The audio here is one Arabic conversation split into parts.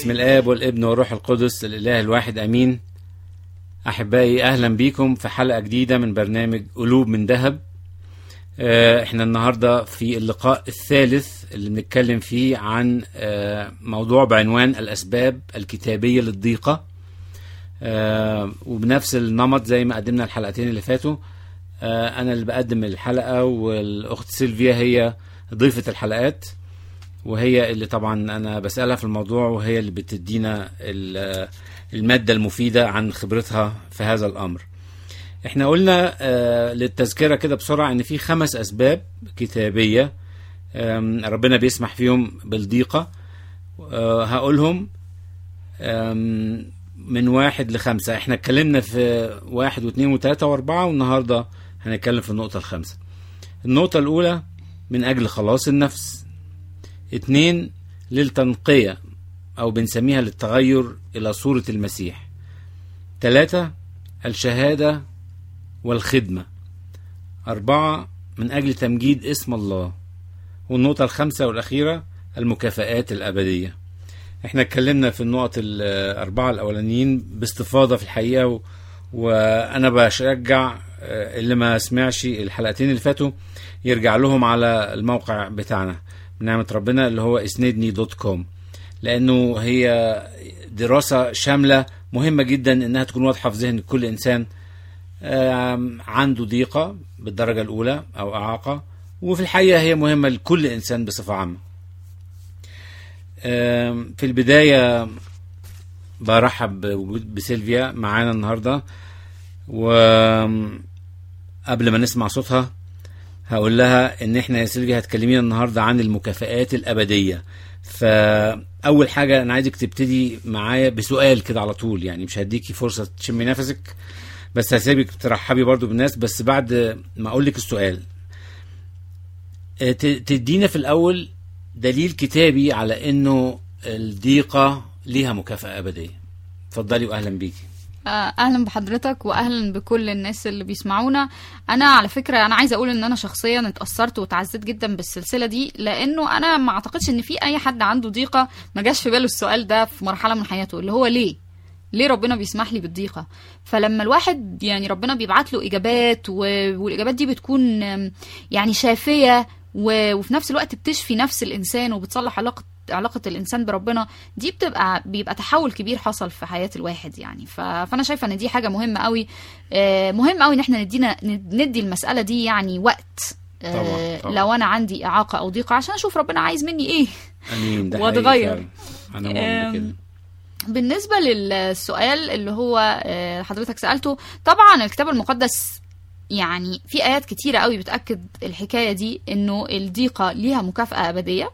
بسم الآب والابن والروح القدس الإله الواحد أمين. أحبائي أهلا بيكم في حلقة جديدة من برنامج قلوب من ذهب. احنا النهاردة في اللقاء الثالث اللي بنتكلم فيه عن موضوع بعنوان الأسباب الكتابية للضيقة، وبنفس النمط زي ما قدمنا الحلقتين اللي فاتوا. أنا اللي بقدم الحلقة، والأخت سيلفيا هي ضيفة الحلقات، وهي اللي طبعا أنا بسألها في الموضوع، وهي اللي بتدينا المادة المفيدة عن خبرتها في هذا الأمر. احنا قلنا للتذكرة كده بسرعة ان في 5 أسباب كتابية ربنا بيسمح فيهم بالضيقة. هقولهم من 1 ل5. احنا اتكلمنا في 1 و2 و3 و4، والنهاردة هنتكلم في النقطة ال5. النقطة الأولى من أجل خلاص النفس. 2 للتنقية أو بنسميها للتغير إلى صورة المسيح. 3 الشهادة والخدمة. 4 من أجل تمجيد اسم الله. والنقطة ال5 والأخيرة المكافآت الأبدية. احنا اتكلمنا في النقط ال4 الأولانيين باستفاضة في الحقيقة، وأنا بشجع اللي ما سمعش الحلقتين اللي فاتوا يرجع لهم على الموقع بتاعنا بنعمة ربنا اللي هو isnedni.com، لأنه هي دراسة شاملة مهمة جدا إنها تكون واضحة في ذهن كل إنسان عنده ضيقة بالدرجة الأولى أو إعاقة، وفي الحقيقة هي مهمة لكل إنسان بصفة عامة. في البداية برحب بسيلفيا معانا النهاردة، وقبل ما نسمع صوتها هقول لها إن إحنا يا سيلفيا هتكلمينا النهاردة عن المكافآت الأبدية. فأول حاجة أنا عايزك تبتدي معايا بسؤال كده على طول، يعني مش هديكي فرصة تشمي نفسك، بس هسيبك ترحبي برضو بالناس، بس بعد ما أقول لك السؤال تدينا في الأول دليل كتابي على إنه الضيقة ليها مكافأة أبدية. اتفضلي وأهلا بيكي. اهلا بحضرتك واهلا بكل الناس اللي بيسمعونا. انا على فكره انا عايزه اقول ان انا شخصيا اتاثرت وتعزيت جدا بالسلسله دي، لانه انا ما اعتقدش ان في اي حد عنده ضيقه ما جاش في باله السؤال ده في مرحله من حياته، اللي هو ليه ربنا بيسمح لي بالضيقه. فلما الواحد يعني ربنا بيبعت له اجابات والاجابات دي بتكون يعني شافيه وفي نفس الوقت بتشفي نفس الانسان وبتصلح علاقة الإنسان بربنا، دي بيبقى تحول كبير حصل في حياة الواحد يعني. فأنا شايفة إن دي حاجة مهمة قوي، مهم قوي إن احنا ندي المسألة دي يعني وقت. طبعا. لو أنا عندي إعاقة أو ضيقة عشان أشوف ربنا عايز مني إيه. أمين. ده وأتغير. أنا مؤمن كده. بالنسبة للسؤال اللي هو حضرتك سألته، طبعا الكتاب المقدس يعني في آيات كتيرة قوي بتأكد الحكاية دي، إنه الضيقة ليها مكافأة أبدية.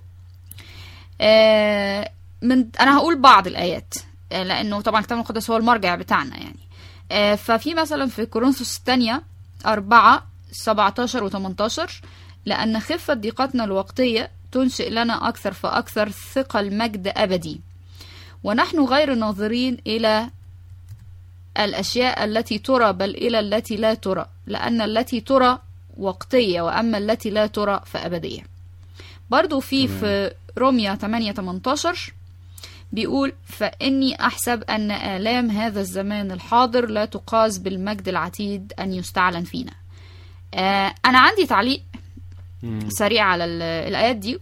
أنا هقول بعض الآيات لأنه طبعا الكتاب المقدس هو المرجع بتاعنا يعني. ففي مثلا في كورنثوس الثانية 4:17 و18: لأن خفة ضيقتنا الوقتية تنشئ لنا أكثر فأكثر ثقل مجد أبدي، ونحن غير ناظرين إلى الأشياء التي ترى بل إلى التي لا ترى، لأن التي ترى وقتية وأما التي لا ترى فأبدية. برضو في روميا 8:18 بيقول: فإني أحسب أن آلام هذا الزمان الحاضر لا تقاس بالمجد العتيد أن يستعلن فينا. أنا عندي تعليق سريع على الآيات دي.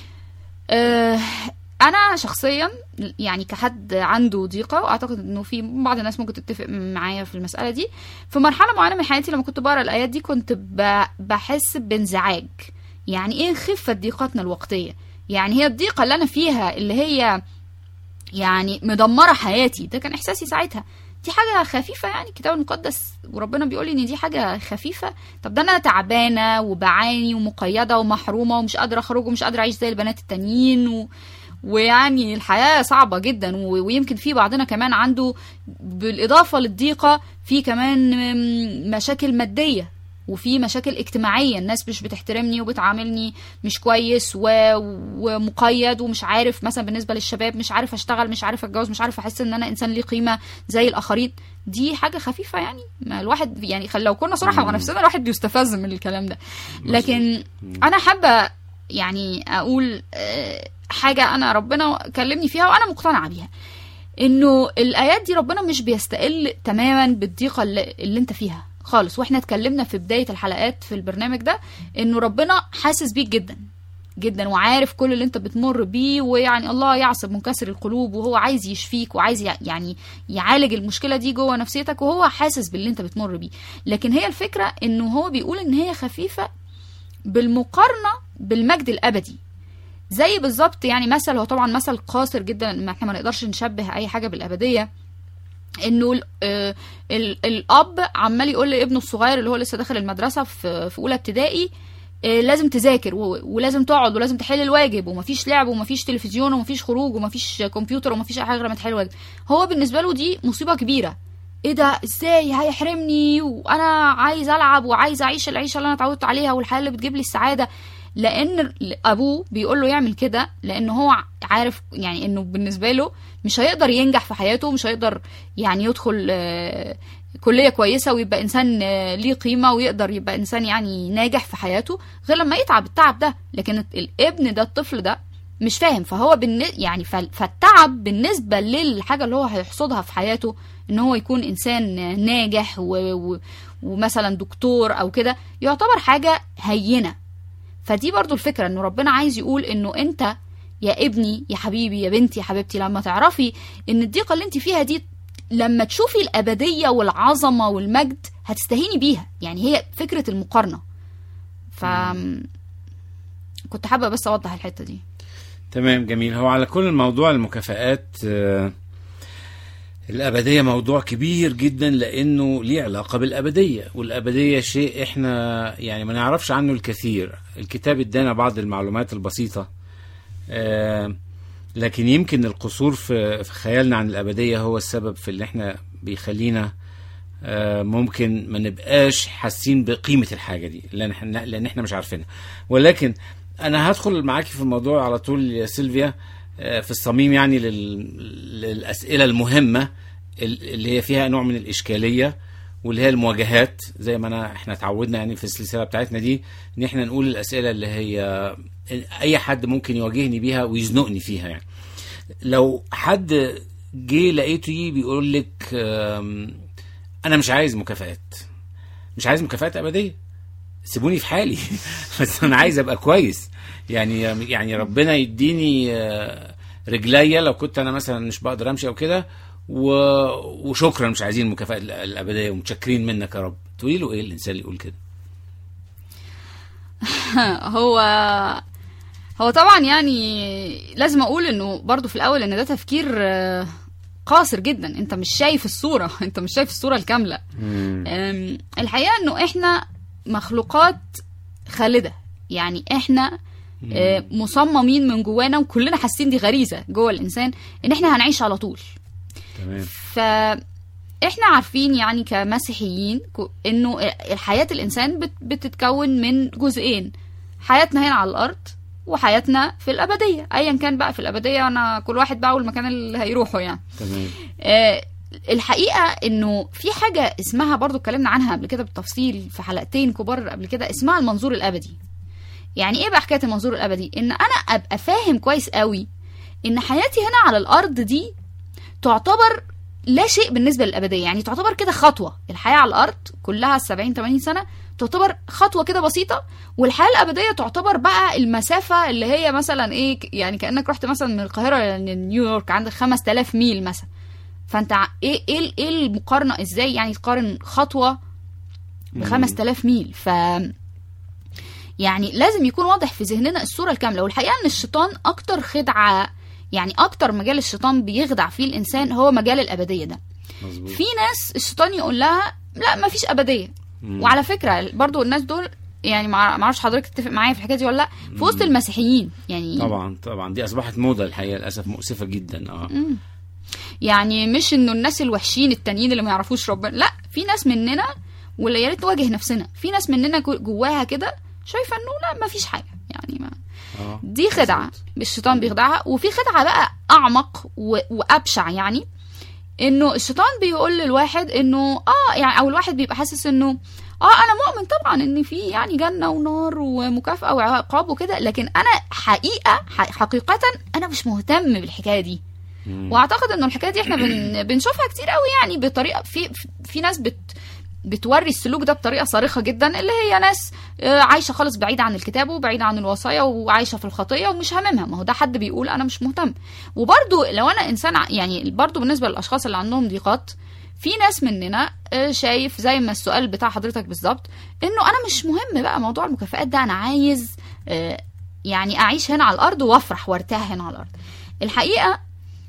أنا شخصيا يعني كحد عنده ضيقة، وأعتقد أنه في بعض الناس ممكن تتفق معايا في المسألة دي، في مرحلة معينة من حياتي لما كنت بقرأ الآيات دي كنت بحس بانزعاج. يعني إيه خفة ضيقتنا الوقتية؟ يعني هي الضيقة اللي أنا فيها اللي هي يعني مدمرة حياتي، ده كان إحساسي ساعتها. دي حاجة خفيفة يعني الكتاب المقدس وربنا بيقولي إن دي حاجة خفيفة؟ طب ده أنا تعبانة وبعاني ومقيدة ومحرومة ومش قادرة أخرج ومش قادرة أعيش زي البنات التانيين ويعني الحياة صعبة جدا. ويمكن في بعضنا كمان عنده بالإضافة للضيقة في كمان مشاكل مادية وفي مشاكل اجتماعية، الناس مش بتحترمني وبتعاملني مش كويس ومقيد ومش عارف، مثلا بالنسبة للشباب مش عارف اشتغل، مش عارف اتجوز، مش عارف احس ان انا انسان ليه قيمة زي الاخرين. دي حاجة خفيفة يعني، ما الواحد يعني لو كنا صراحة مع نفسنا الواحد بيستفز من الكلام ده. لكن انا حابة يعني اقول حاجه انا ربنا كلمني فيها وانا مقتنعه بيها، انه الايات دي ربنا مش بيستقل تماما بالضيقه اللي انت فيها خالص. واحنا اتكلمنا في بدايه الحلقات في البرنامج ده انه ربنا حاسس بيك جدا جدا، وعارف كل اللي انت بتمر بيه، ويعني الله يعصب منكسر القلوب، وهو عايز يشفيك وعايز يعني يعالج المشكله دي جوه نفسيتك، وهو حاسس باللي انت بتمر بيه. لكن هي الفكره انه هو بيقول ان هي خفيفه بالمقارنه بالمجد الابدي. زي بالظبط يعني مثل، هو طبعا مثل قاصر جدا، ما احنا ما نقدرش نشبه اي حاجه بالابديه، انه الاب عمال يقول لابنه الصغير اللي هو لسه داخل المدرسه في اولى ابتدائي لازم تذاكر ولازم تقعد ولازم تحل الواجب، ومفيش لعب ومفيش تلفزيون ومفيش خروج ومفيش كمبيوتر ومفيش اي حاجه غير ما تحل الواجب. هو بالنسبه له دي مصيبه كبيره، ايه ده ازاي هيحرمني وانا عايز العب وعايز اعيش العيشه اللي انا اتعودت عليها والحياه اللي بتجيب لي السعاده. لان ابوه بيقول له يعمل كده لان هو عارف يعني انه بالنسبه له مش هيقدر ينجح في حياته، مش هيقدر يعني يدخل كليه كويسه ويبقى انسان ليه قيمه ويقدر يبقى انسان يعني ناجح في حياته غير لما يتعب التعب ده. لكن الابن ده الطفل ده مش فاهم، فهو يعني فالتعب بالنسبه للحاجه اللي هو هيحصدها في حياته ان هو يكون انسان ناجح ومثلا دكتور او كده يعتبر حاجه هينه. فدي برضو الفكره، انه ربنا عايز يقول انه انت يا ابني يا حبيبي يا بنتي يا حبيبتي لما تعرفي ان الضيقه اللي انت فيها دي لما تشوفي الابديه والعظمه والمجد هتستهيني بيها. يعني هي فكره المقارنه. كنت حابه بس اوضح الحته دي. تمام، جميل. هو على كل الموضوع المكافآت الأبدية موضوع كبير جدا، لأنه ليه علاقة بالأبدية، والأبدية شيء إحنا يعني ما نعرفش عنه الكثير. الكتاب ادانا بعض المعلومات البسيطة، لكن يمكن القصور في خيالنا عن الأبدية هو السبب في اللي إحنا بيخلينا ممكن ما نبقاش حاسين بقيمة الحاجة دي لأن إحنا مش عارفينها. ولكن أنا هدخل معاكي في الموضوع على طول يا سيلفيا في الصميم يعني للأسئلة المهمة اللي هي فيها نوع من الإشكالية واللي هي المواجهات، زي ما احنا اتعودنا يعني في السلسلة بتاعتنا دي ان احنا نقول الأسئلة اللي هي اي حد ممكن يواجهني بيها ويزنقني فيها. يعني لو حد جه لقيته بيقول لك انا مش عايز مكافآت، مش عايز مكافآت أبدية، سيبوني في حالي بس انا عايز ابقى كويس، يعني ربنا يديني رجليا لو كنت انا مثلا مش بقدر امشي او كده، وشكرا مش عايزين المكافأة الأبدية ومتشكرين منك يا رب. تقولي له ايه الانسان اللي يقول كده؟ هو طبعا يعني لازم اقول انه برضو في الاول ان ده تفكير قاصر جدا. انت مش شايف الصورة، انت مش شايف الصورة الكاملة. الحقيقة انه احنا مخلوقات خالدة، يعني احنا مصممين من جوانا وكلنا حاسين دي غريزة جوه الانسان ان احنا هنعيش على طول. تمام. فاحنا عارفين يعني كمسيحيين انه الحياة الانسان بتتكون من جزئين، حياتنا هنا على الارض وحياتنا في الابدية، ايا كان بقى في الابدية انا كل واحد بقى والمكان اللي هيروحه يعني. تمام. الحقيقة انه في حاجة اسمها برضو اتكلمنا عنها قبل كده بالتفصيل في حلقتين كبار قبل كده، اسمها المنظور الابدي. يعني ايه بقى حكاية المنظور الابدي؟ ان انا ابقى فاهم كويس قوي ان حياتي هنا على الارض دي تعتبر لا شيء بالنسبة للابدية. يعني تعتبر كده خطوة، الحياة على الارض كلها 70-80 سنة تعتبر خطوة كده بسيطة، والحياة الابدية تعتبر بقى المسافة اللي هي مثلا ايه، يعني كأنك رحت مثلا من القاهرة لنيويورك عندك 5000 ميل مثلا. فانت ايه المقارنة ازاي يعني تقارن خطوة ب5000 ميل؟ يعني لازم يكون واضح في ذهننا الصورة الكاملة. والحقيقة ان الشيطان اكتر خدعة، يعني اكتر مجال الشيطان بيخدع فيه الانسان هو مجال الابدية ده. مزبوط. في ناس الشيطان يقول لها لا ما فيش ابدية. وعلى فكرة برضو الناس دول يعني ما اعرفش حضرتك تتفق معايا في الحكايه دي ولا لا، في وسط المسيحيين يعني طبعا دي اصبحت موضه الحقيقه للاسف مؤسفه جدا. يعني مش انه الناس الوحشين التانيين اللي ما يعرفوش ربنا، لا، في ناس مننا واللي يا ريت نواجه نفسنا، في ناس مننا جواها كده شايفه انه لا ما فيش حاجه يعني ما دي خدعه الشيطان بيخدعها. وفي خدعه بقى اعمق وابشع، يعني انه الشيطان بيقول للواحد انه يعني او الواحد بيبقى حاسس انه انا مؤمن طبعا ان في يعني جنه ونار ومكافاه وعقاب وكده، لكن انا حقيقه انا مش مهتم بالحكايه دي. واعتقد انه الحكايه دي احنا بنشوفها كتير قوي، يعني بطريقه في ناس بتوري السلوك ده بطريقه صارخه جدا، اللي هي ناس عايشه خالص بعيده عن الكتاب وبعيده عن الوصايا وعايشه في الخطيه ومش هاممها. ما هو ده حد بيقول انا مش مهتم. وبرده لو انا انسان يعني برده بالنسبه للاشخاص اللي عندهم ضيقات، في ناس مننا شايف زي ما السؤال بتاع حضرتك بالظبط، انه انا مش مهم بقى موضوع المكافآت ده، انا عايز يعني اعيش هنا على الارض وافرح وارتاح هنا على الارض. الحقيقه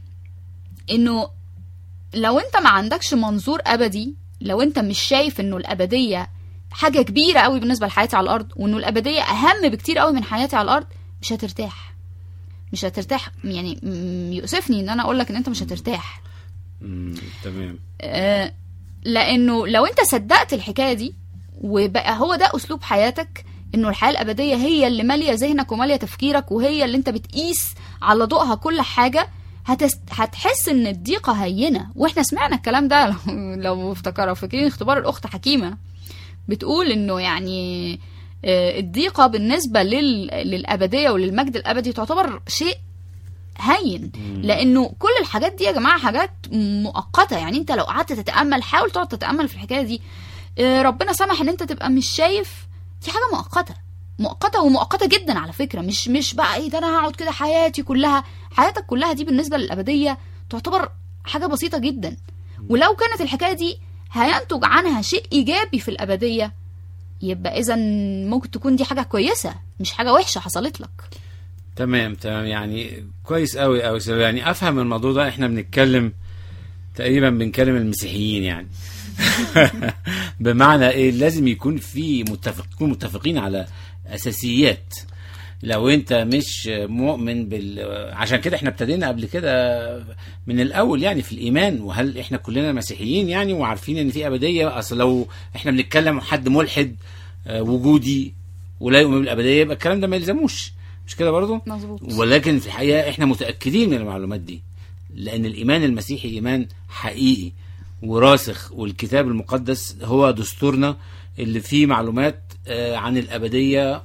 انه لو انت ما عندكش منظور ابدي، لو انت مش شايف انه الابديه حاجه كبيره قوي بالنسبه لحياتي على الارض، وانه الابديه اهم بكتير قوي من حياتي على الارض، مش هترتاح. يعني يؤسفني ان انا اقول لك ان انت مش هترتاح. تمام. لانه لو انت صدقت الحكايه دي وبقى هو ده اسلوب حياتك، انه الحياه الابديه هي اللي ماليه ذهنك وماليه تفكيرك وهي اللي انت بتقيس على ضوءها كل حاجه، هتحس ان الضيقه هينه. واحنا سمعنا الكلام ده لو فاكرين اختبار الاخت حكيمه بتقول انه يعني الضيقه بالنسبه للابديه وللمجد الابدي تعتبر شيء هين، لانه كل الحاجات دي يا جماعه حاجات مؤقته. يعني انت لو قعدت تتامل، حاول تقعد تتامل في الحكايه دي، ربنا سمح ان انت تبقى مش شايف، دي حاجه مؤقته ومؤقته جدا على فكره. مش بقى ايه ده انا هقعد كده حياتك كلها دي بالنسبه للابديه تعتبر حاجه بسيطه جدا. ولو كانت الحكايه دي هينتج عنها شيء ايجابي في الابديه، يبقى اذا ممكن تكون دي حاجه كويسه مش حاجه وحشه حصلت لك. تمام. يعني كويس قوي يعني افهم الموضوع ده. احنا بنتكلم تقريبا بنكلم المسيحيين يعني بمعنى ايه؟ لازم يكون في متفقين على اساسيات. لو انت مش مؤمن عشان كده احنا ابتدينا قبل كده من الاول يعني في الايمان، وهل احنا كلنا مسيحيين يعني وعارفين ان في ابديه؟ اصل لو احنا بنتكلم حد ملحد وجودي ولا يؤمن بالابديه يبقى الكلام ده ما يلزموش، مش كده برضو؟ مظبوط. ولكن في الحقيقه احنا متاكدين من المعلومات دي، لان الايمان المسيحي ايمان حقيقي وراسخ، والكتاب المقدس هو دستورنا اللي فيه معلومات عن الابديه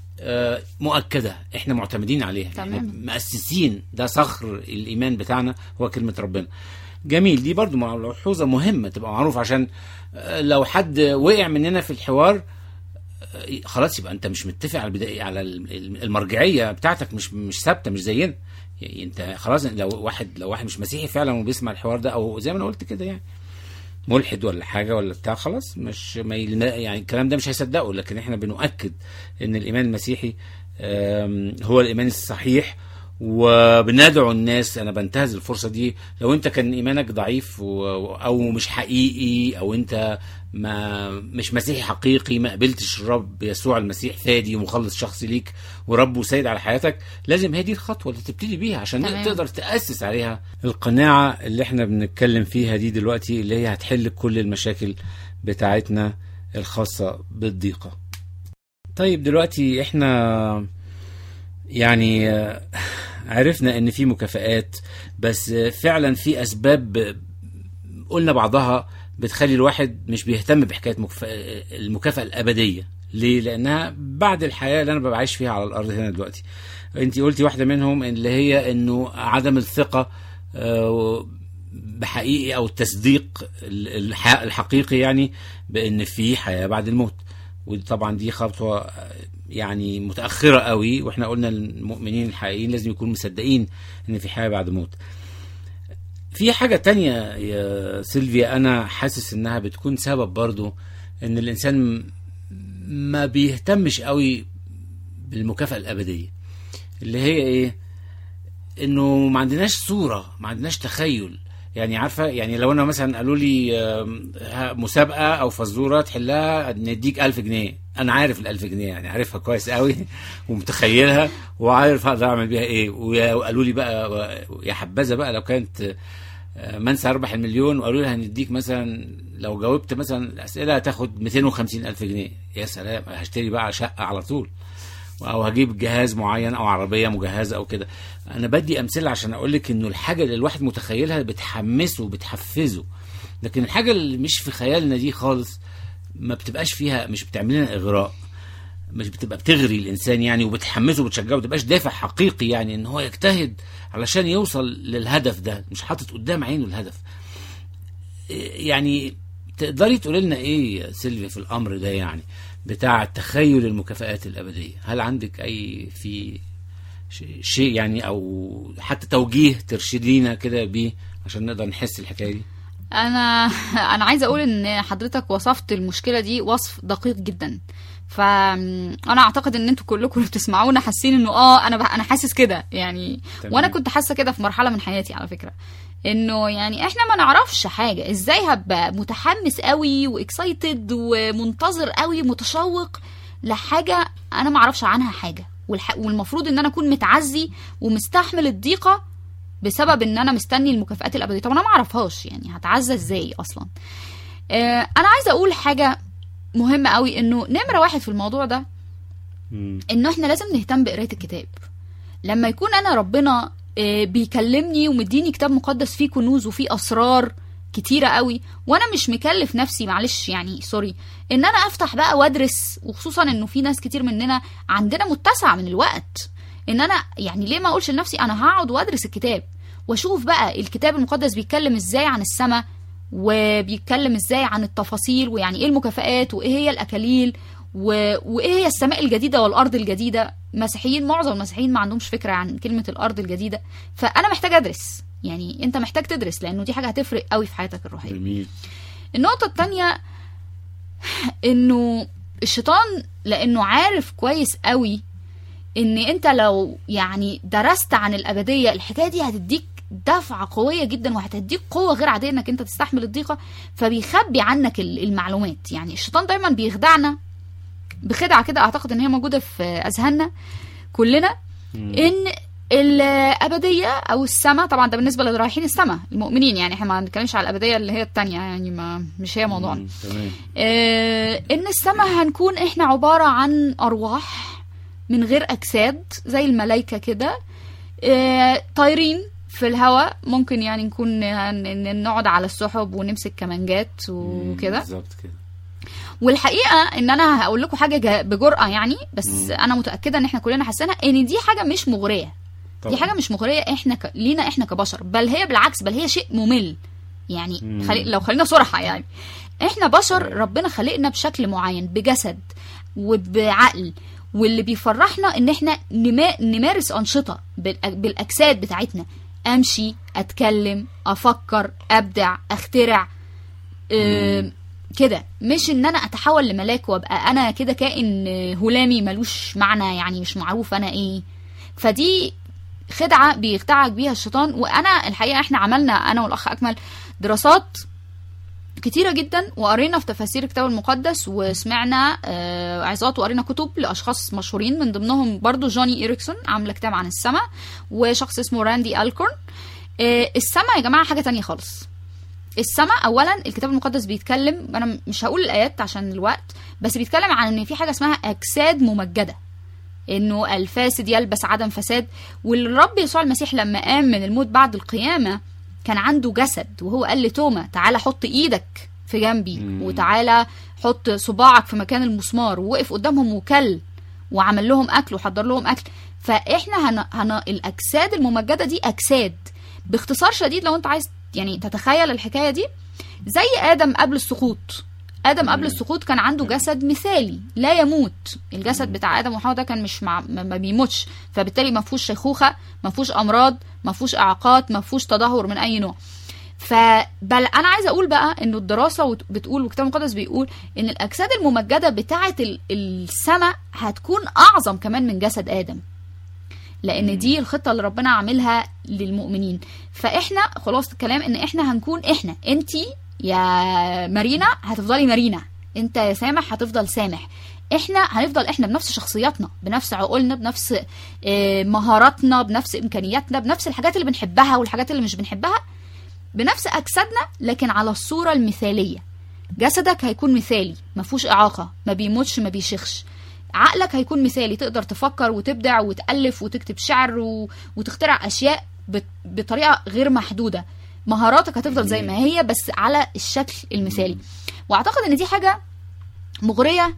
مؤكده، احنا معتمدين عليها. تمام. احنا مؤسسين، ده صخر الايمان بتاعنا هو كلمه ربنا. جميل. دي برضو ملحوظه مهمه تبقى معروف، عشان لو حد وقع مننا في الحوار خلاص يبقى انت مش متفق على المرجعيه بتاعتك، مش ثابته، مش زينا. يعني انت خلاص لو واحد مش مسيحي فعلا وبيسمع الحوار ده، او زي ما انا قلت كده يعني ملحد ولا حاجه ولا بتاع، خلاص مش يعني الكلام ده مش هيصدقه. لكن احنا بنؤكد ان الايمان المسيحي هو الايمان الصحيح، وبندعو الناس. انا بنتهز الفرصه دي، لو انت كان ايمانك ضعيف او مش حقيقي، او انت مش مسيحي حقيقي، ما قبلتش الرب يسوع المسيح فادي ومخلص شخصي ليك ورب وسيد على حياتك، لازم هي دي الخطوه اللي تبتدي بيها عشان تقدر تاسس عليها القناعه اللي احنا بنتكلم فيها دي دلوقتي، اللي هي هتحل كل المشاكل بتاعتنا الخاصه بالضيقه. طيب دلوقتي احنا يعني عرفنا ان في مكافآت، بس فعلا في اسباب قلنا بعضها بتخلي الواحد مش بيهتم بحكاية المكافأة الأبدية. ليه؟ لأنها بعد الحياة اللي أنا ببقى عايش فيها على الأرض هنا دلوقتي. أنت قلتي واحدة منهم اللي هي أنه عدم الثقة بحقيقي أو التصديق الحقيقي يعني بأن في حياة بعد الموت. ودي طبعا دي خطوة يعني متأخرة قوي، وإحنا قلنا المؤمنين الحقيقيين لازم يكونوا مصدقين أن في حياة بعد الموت. في حاجة تانية يا سيلفيا أنا حاسس إنها بتكون سبب برضو إن الإنسان ما بيهتمش قوي بالمكافأة الأبدية، اللي هي إيه؟ إنه ما عندناش صورة، ما عندناش تخيل. يعني عارفة، يعني لو أنا مثلا قالوا لي مسابقة أو فزورة تحلها نديك 1000 جنيه، أنا عارف ال1000 جنيه، يعني عارفها كويس قوي ومتخيلها وعارف هقدر أعمل بيها إيه. وقالوا لي بقى يا حبذا بقى لو كانت منسى أربح المليون، وقالوا لي هنديك مثلا لو جاوبت مثلا الأسئلة هتاخد 250,000 جنيه، يا سلام، هشتري بقى شقة على طول، او هجيب جهاز معين او عربيه مجهزه او كده. انا بدي امثله عشان اقول لك انه الحاجه اللي الواحد متخيلها بتحمسه وبتحفزه، لكن الحاجه اللي مش في خيالنا دي خالص ما بتبقاش فيها، مش بتعمل لنا اغراء، مش بتبقى بتغري الانسان يعني وبتحمسه وبتشجعه، ما تبقاش دافع حقيقي يعني ان هو يجتهد علشان يوصل للهدف ده، مش حاطط قدام عينه الهدف. يعني تقدري تقولي لنا ايه يا سيلفيا في الامر ده يعني بتاع تخيل المكافآت الابديه؟ هل عندك اي في شيء يعني او حتى توجيه ترشدينا كده بيه عشان نقدر نحس الحكايه دي؟ انا عايزه اقول ان حضرتك وصفت المشكله دي وصف دقيق جدا. فانا اعتقد ان انتوا كلكم اللي بتسمعونا حاسين انه انا حاسس كده يعني. وانا كنت حاسه كده في مرحله من حياتي على فكره، انه يعني احنا ما نعرفش حاجه، ازاي هبقى متحمس قوي واكسايتد ومنتظر قوي متشوق لحاجه انا ما اعرفش عنها حاجه، والمفروض ان انا اكون متعزي ومستحمل الضيقه بسبب ان انا مستني المكافآت الابديه. طب انا ما اعرفهاش يعني هتعزى ازاي اصلا؟ انا عايزه اقول حاجه مهمه قوي، انه نمره واحد في الموضوع ده انه احنا لازم نهتم بقرايه الكتاب. لما يكون انا ربنا بيكلمني ومديني كتاب مقدس فيه كنوز وفيه اسرار كتيره قوي، وانا مش مكلف نفسي، معلش يعني سوري، ان انا افتح بقى وادرس، وخصوصا انه في ناس كتير مننا عندنا متسع من الوقت، ان انا يعني ليه ما اقولش لنفسي انا هقعد وادرس الكتاب واشوف بقى الكتاب المقدس بيتكلم ازاي عن السماء، وبيتكلم ازاي عن التفاصيل، ويعني ايه المكافآت، وايه هي الاكاليل، وايه هي السماء الجديده والارض الجديده. مسيحيين، معظم المسيحيين ما عندهمش فكره عن كلمه الارض الجديده، فانا محتاج ادرس. يعني انت محتاج تدرس لانه دي حاجه هتفرق قوي في حياتك الروحيه. جميل. النقطه الثانيه انه الشيطان لانه عارف كويس قوي ان انت لو يعني درست عن الابديه، الحكايه دي هتديك دفعه قويه جدا وهتديك قوه غير عاديه انك انت تستحمل الضيقه، فبيخبي عنك المعلومات. يعني الشيطان دايما بيخدعنا بخدعه كده، اعتقد ان هي موجوده في اذهاننا كلنا، ان الابديه او السماء، طبعا ده بالنسبه للي رايحين السماء المؤمنين، يعني احنا ما بنتكلمش على الابديه اللي هي الثانيه، يعني ما مش هي موضوعنا. ان السماء هنكون احنا عباره عن ارواح من غير اجساد زي الملائكه كده، طايرين في الهواء، ممكن يعني نكون نقعد على السحب ونمسك كمانجات وكده. بالظبط كده. والحقيقه ان انا هقول لكم حاجه بجرأه يعني، بس انا متاكده ان احنا كلنا حاسينها، ان دي حاجه مش مغريه. طبعا. دي حاجه مش مغريه احنا لينا احنا كبشر، بل هي بالعكس، بل هي شيء ممل يعني. لو خلينا صراحه يعني، احنا بشر ربنا خلقنا بشكل معين، بجسد وبعقل، واللي بيفرحنا ان احنا نمارس انشطه بالاجساد بتاعتنا، امشي، اتكلم، افكر، ابدع، اخترع، كده. مش ان انا اتحول لملاك وابقى انا كده كائن هلامي ملوش معنى، يعني مش معروف انا ايه. فدي خدعه بيخدعك بيها الشيطان. وانا الحقيقه احنا عملنا انا والاخ اكمل دراسات كتيرة جدا، وقرينا في تفاسير الكتاب المقدس، وسمعنا عظات، وقرينا كتب لأشخاص مشهورين، من ضمنهم برضو جوني إريكسون عامل كتاب عن السماء، وشخص اسمه راندي ألكورن. السماء يا جماعة حاجة تانية خالص. السماء أولا الكتاب المقدس بيتكلم، أنا مش هقول الآيات عشان الوقت، بس بيتكلم عن ان في حاجة اسمها أجساد ممجدة، انه الفاسد يلبس عدم فساد. والرب يسوع المسيح لما قام من الموت بعد القيامة كان عنده جسد، وهو قال لتوما تعالى حط ايدك في جنبي، وتعالى حط صباعك في مكان المسمار، ووقف قدامهم وكل وعمل لهم اكل وحضر لهم اكل. فاحنا الاجساد الممجده دي اجساد، باختصار شديد لو انت عايز يعني تتخيل الحكايه دي، زي ادم قبل السقوط. ادم قبل السقوط كان عنده جسد مثالي لا يموت. الجسد بتاع ادم وحواء ده كان مش ما بيموتش، فبالتالي ما فيهوش شيخوخه، ما فيهوش امراض، ما فيهوش اعاقات، ما فيهوش تدهور من اي نوع. فبل انا عايزه اقول بقى انه الدراسه بتقول، والكتاب المقدس بيقول ان الاجساد الممجده بتاعه السماء هتكون اعظم كمان من جسد ادم، لان دي الخطه اللي ربنا عاملها للمؤمنين. فاحنا خلاص الكلام ان احنا هنكون احنا، انتي يا مارينا هتفضلي مارينا، انت يا سامح هتفضل سامح، احنا هنفضل احنا بنفس شخصياتنا، بنفس عقولنا، بنفس مهاراتنا، بنفس امكانياتنا، بنفس الحاجات اللي بنحبها والحاجات اللي مش بنحبها، بنفس اجسادنا، لكن على الصوره المثاليه. جسدك هيكون مثالي ما فيهوش اعاقه، ما بيموتش، ما بيشخش. عقلك هيكون مثالي، تقدر تفكر وتبدع وتالف وتكتب شعر وتخترع اشياء بطريقه غير محدوده. مهاراتك هتفضل زي ما هي بس على الشكل المثالي. واعتقد ان دي حاجه مغريه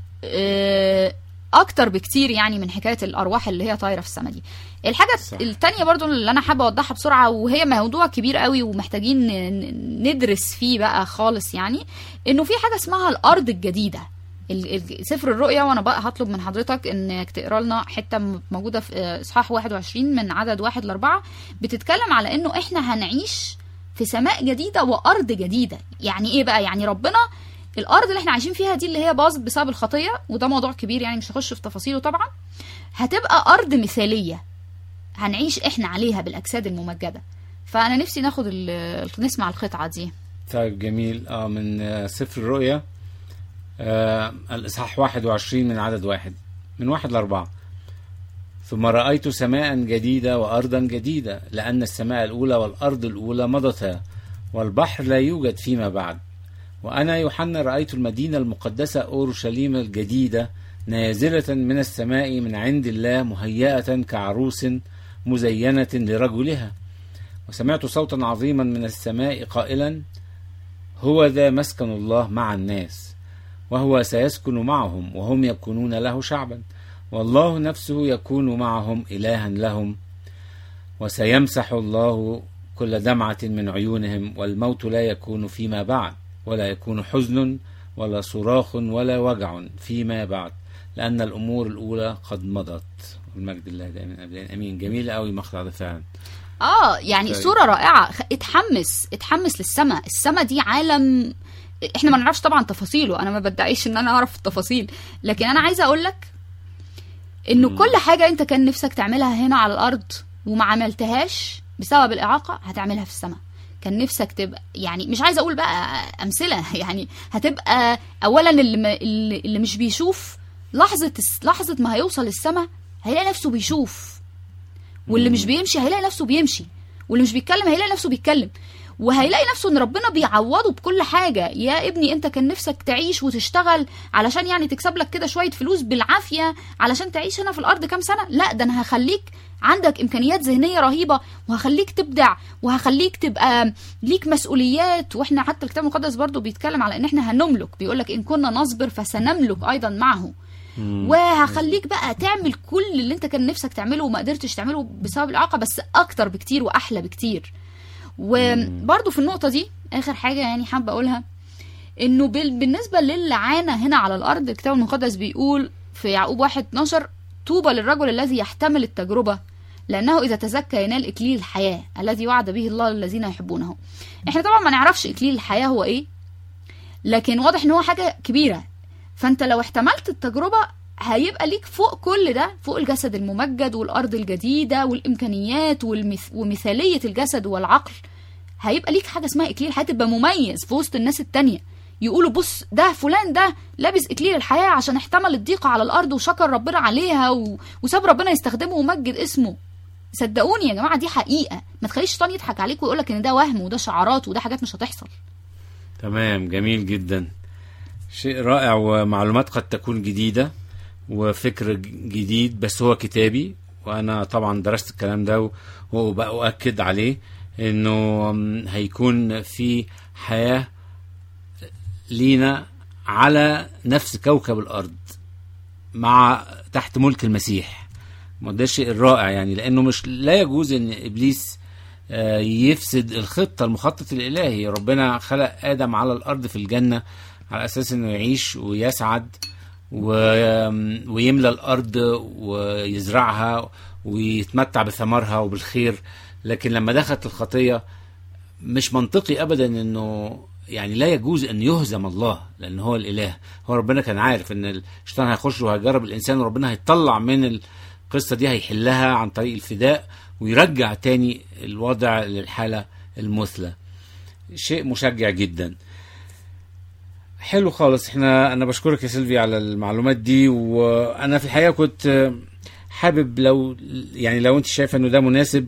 اكتر بكتير يعني من حكايه الارواح اللي هي طايره في السما دي. الحاجه التانية برضو اللي انا حابه اوضحها بسرعه، وهي موضوع كبير قوي ومحتاجين ندرس فيه بقى خالص، يعني انه في حاجه اسمها الارض الجديده. سفر الرؤيا، وانا بقى هطلب من حضرتك انك تقرا لنا حته موجوده في اصحاح 21 من عدد 1-4، بتتكلم على انه احنا هنعيش في سماء جديده وارض جديده. يعني ايه بقى؟ يعني ربنا الارض اللي احنا عايشين فيها دي اللي هي باظت بسبب الخطيه، وده موضوع كبير يعني مش هخش في تفاصيله طبعا، هتبقى ارض مثاليه هنعيش احنا عليها بالاجساد الممجده. فانا نفسي ناخد نسمع القطعه دي. طيب جميل. من سفر الرؤيا الاصحاح 21 من عدد 1 من 1-4. ثم رأيت سماء جديدة وأرضا جديدة، لأن السماء الأولى والأرض الأولى مضتا، والبحر لا يوجد فيما بعد. وأنا يوحنا رأيت المدينة المقدسة أورشليم الجديدة نازلة من السماء من عند الله، مهيئة كعروس مزينة لرجلها. وسمعت صوتا عظيما من السماء قائلا: هو ذا مسكن الله مع الناس، وهو سيسكن معهم، وهم يكونون له شعبا، والله نفسه يكون معهم إلها لهم. وسيمسح الله كل دمعة من عيونهم، والموت لا يكون فيما بعد، ولا يكون حزن ولا صراخ ولا وجع فيما بعد، لأن الأمور الأولى قد مضت. والمجد لله دائما أبدا، أمين. جميل قوي المقطع ده فعلا. يعني صورة رائعة. اتحمس للسماء. السماء دي عالم احنا ما نعرفش طبعا تفاصيله، انا ما بدعيش ان انا اعرف التفاصيل، لكن انا عايزه اقول لك انه كل حاجه انت كان نفسك تعملها هنا على الارض وما عملتهاش بسبب الاعاقه هتعملها في السماء. كان نفسك تبقى، يعني مش عايزه اقول بقى امثله، يعني هتبقى اولا اللي مش بيشوف لحظه ما هيوصل السماء هيلاقي نفسه بيشوف، واللي مش بيمشي هيلاقي نفسه بيمشي، واللي مش بيتكلم هيلاقي نفسه بيتكلم، وهيلاقي نفسه ان ربنا بيعوضه بكل حاجه. يا ابني انت كان نفسك تعيش وتشتغل علشان يعني تكسب لك كده شويه فلوس بالعافيه علشان تعيش هنا في الارض كام سنه؟ لا، ده انا هخليك عندك امكانيات ذهنيه رهيبه، وهخليك تبدع، وهخليك تبقى ليك مسؤوليات. واحنا حتى الكتاب المقدس برضو بيتكلم على ان احنا هنملك، بيقولك ان كنا نصبر فسنملك ايضا معه. وهخليك بقى تعمل كل اللي انت كان نفسك تعمله وما قدرتش تعمله بسبب الاعاقه، بس اكتر بكتير واحلى بكتير. وبرضو في النقطه دي اخر حاجه يعني حابه اقولها، انه بالنسبه للي عانى هنا على الارض، الكتاب المقدس بيقول في يعقوب 1:12: طوبى للرجل الذي يحتمل التجربه، لانه اذا تزكى ينال اكليل الحياه الذي وعد به الله للذين يحبونه. احنا طبعا ما نعرفش اكليل الحياه هو ايه، لكن واضح ان هو حاجه كبيره. فانت لو احتملت التجربه هيبقى ليك فوق كل ده، فوق الجسد الممجد والارض الجديده والامكانيات ومثاليه الجسد والعقل، هيبقى ليك حاجه اسمها اكليل الحياه، تبقى مميز في وسط الناس التانية. يقولوا بص ده فلان ده لابس اكليل الحياه عشان احتمل الضيقه على الارض وشكر ربنا عليها وساب ربنا يستخدمه ومجد اسمه. صدقوني يا جماعه دي حقيقه، ما تخليش الشيطان يضحك عليك ويقولك ان ده وهم وده شعارات وده حاجات مش هتحصل. تمام، جميل جدا، شيء رائع، ومعلومات قد تكون جديده وفكر جديد بس هو كتابي، وانا طبعا درست الكلام ده وبأؤكد عليه انه هيكون في حياه لينا على نفس كوكب الارض مع تحت ملك المسيح. ده الشيء الرائع يعني، لانه مش لا يجوز ان ابليس يفسد الخطه المخطط الالهي. ربنا خلق ادم على الارض في الجنه على اساس انه يعيش ويسعد ويملى الارض ويزرعها ويتمتع بثمرها وبالخير. لكن لما دخلت الخطيه مش منطقي ابدا انه يعني لا يجوز ان يهزم الله، لان هو الاله. هو ربنا كان عارف ان الشيطان هيخش وهيجرب الانسان، وربنا هيطلع من القصه دي هيحلها عن طريق الفداء ويرجع تاني الوضع للحاله المثلى. شيء مشجع جدا. حلو خالص. انا بشكرك يا سيلفي على المعلومات دي، وانا في الحقيقه كنت حابب لو انت شايفه انه ده مناسب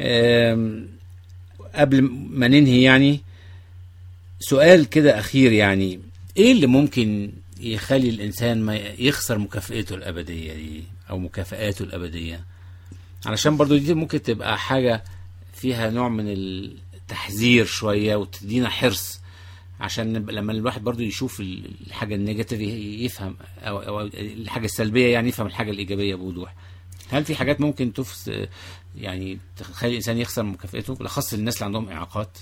قبل ما ننهي يعني سؤال كده اخير، يعني ايه اللي ممكن يخلي الانسان ما يخسر مكافئته الابديه دي او مكافئاته الابديه؟ علشان برضو دي ممكن تبقى حاجه فيها نوع من التحذير شويه وتدينا حرص عشان لما الواحد برضو يشوف الحاجة النيجاتيف يفهم أو الحاجة السلبية يعني يفهم الحاجة الإيجابية بوضوح. هل في حاجات ممكن يعني تخلي الإنسان يخسر مكافئته بالأخص الناس اللي عندهم إعاقات؟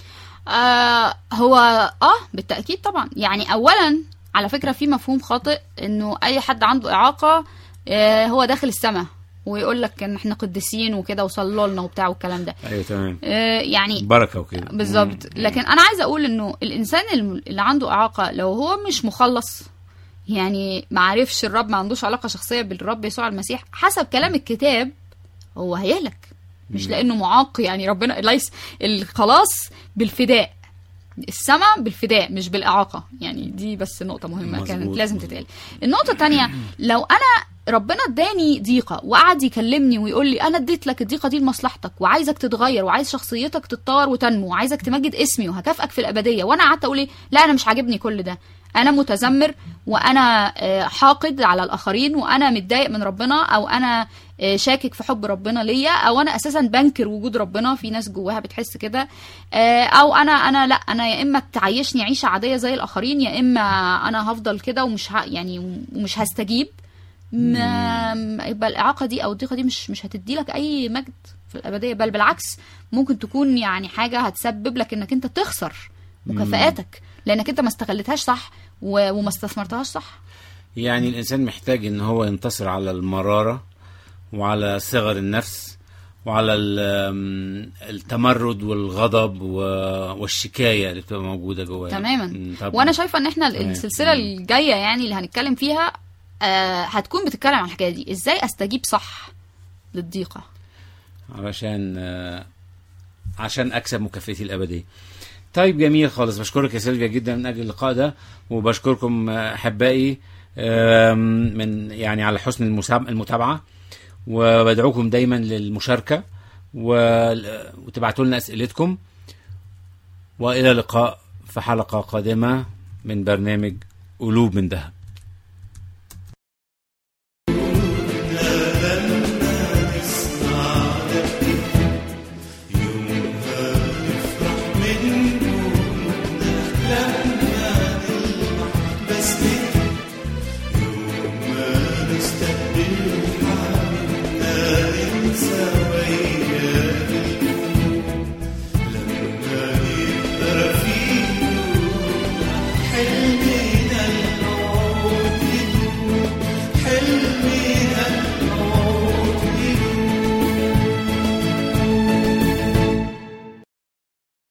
هو بالتأكيد طبعا. يعني أولا على فكرة في مفهوم خاطئ إنه أي حد عنده إعاقة هو داخل السماء ويقول لك ان احنا قديسين وكده وصلوا لنا وبتاع والكلام ده. ايوه تمام. يعني بركه وكده بالظبط. لكن انا عايزه اقول انه الانسان اللي عنده اعاقه لو هو مش مخلص، يعني ما عرفش الرب، ما عندوش علاقه شخصيه بالرب يسوع المسيح حسب كلام الكتاب، هو هيهلك. مش لانه معاق، يعني ربنا ليس الخلاص بالفداء، السماء بالفداء مش بالإعاقة. يعني دي بس نقطة مهمة كانت لازم تتقال. النقطة الثانية، لو أنا ربنا اداني ضيقة وقعد يكلمني ويقول لي أنا اديت لك الضيقة دي لمصلحتك وعايزك تتغير وعايز شخصيتك تتطور وتنمو وعايزك تمجد اسمي وهكافئك في الأبدية، وأنا قعدت أقول لا أنا مش عاجبني كل ده، أنا متذمر وأنا حاقد على الآخرين وأنا متضايق من ربنا أو أنا شاكك في حب ربنا ليا أو أنا أساسا بنكر وجود ربنا، في ناس جواها بتحس كده، أو أنا لا، أنا يا إما تعيشني عيشة عادية زي الآخرين يا إما أنا هفضل كده ومش يعني ومش هستجيب. يبقى الإعاقة دي أو الضيقة دي مش هتدي لك أي مجد في الأبدية، بل بالعكس ممكن تكون يعني حاجة هتسبب لك إنك أنت تخسر مكافآتك لأنك أنت ما استغلتهاش صح وما استثمرتهاش صح. يعني الإنسان محتاج إن هو ينتصر على المرارة وعلى صغر النفس وعلى التمرد والغضب والشكاية اللي بتبقى موجودة جواه. تماما. وأنا شايفة إن إحنا السلسلة الجاية يعني اللي هنتكلم فيها هتكون بتتكلم عن الحكاية دي، إزاي أستجيب صح للضيقة عشان أكسب مكافئتي الأبدية. طيب جميل خالص، بشكرك يا سيلفيا جدا من أجل اللقاء ده، وبشكركم أحبائي من يعني على حسن المتابعة، وبدعوكم دايما للمشاركة وتبعتوا لنا أسئلتكم، وإلى اللقاء في حلقة قادمة من برنامج قلوب من ذهب. حلمي